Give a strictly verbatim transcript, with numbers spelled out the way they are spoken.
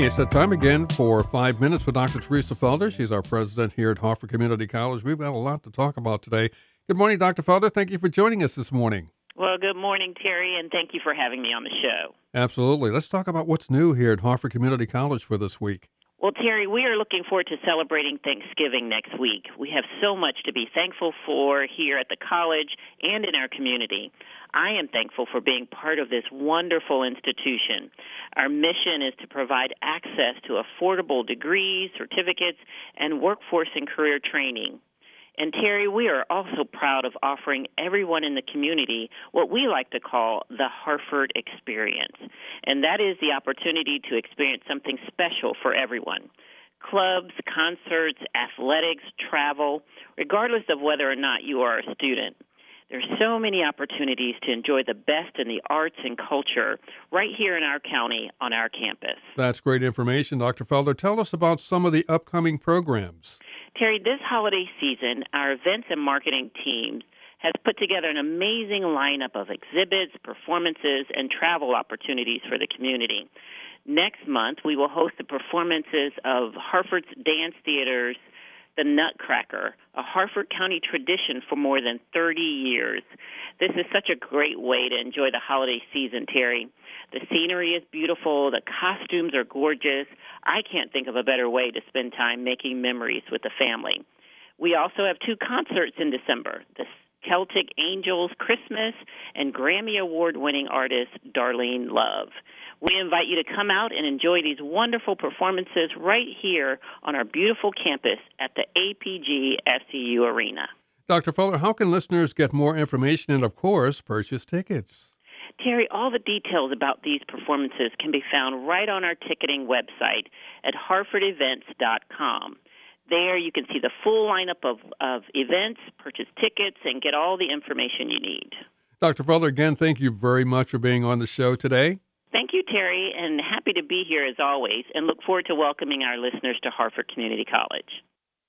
It's that time again for Five Minutes with Doctor Teresa Felder. She's our president here at Harford Community College. We've got a lot to talk about today. Good morning, Doctor Felder. Thank you for joining us this morning. Well, good morning, Terry, and thank you for having me on the show. Absolutely. Let's talk about what's new here at Harford Community College for this week. Well, Terry, we are looking forward to celebrating Thanksgiving next week. We have so much to be thankful for here at the college and in our community. I am thankful for being part of this wonderful institution. Our mission is to provide access to affordable degrees, certificates, and workforce and career training. And Terry, we are also proud of offering everyone in the community what we like to call the Harford experience. And that is the opportunity to experience something special for everyone. Clubs, concerts, athletics, travel, regardless of whether or not you are a student. There's so many opportunities to enjoy the best in the arts and culture right here in our county on our campus. That's great information, Doctor Felder. Tell us about some of the upcoming programs. Terry, this holiday season, our events and marketing teams has put together an amazing lineup of exhibits, performances, and travel opportunities for the community. Next month, we will host the performances of Harford's Dance Theater's The Nutcracker, a Harford County tradition for more than thirty years. This is such a great way to enjoy the holiday season, Terry. The scenery is beautiful. The costumes are gorgeous. I can't think of a better way to spend time making memories with the family. We also have two concerts in December, the Celtic Angels Christmas and Grammy Award-winning artist Darlene Love. We invite you to come out and enjoy these wonderful performances right here on our beautiful campus at the A P G S E U Arena. Doctor Felder, how can listeners get more information and, of course, purchase tickets? Terry, all the details about these performances can be found right on our ticketing website at harford events dot com. There you can see the full lineup of, of events, purchase tickets, and get all the information you need. Doctor Felder, again, thank you very much for being on the show today. Thank you, Terry, and happy to be here as always, and look forward to welcoming our listeners to Harford Community College.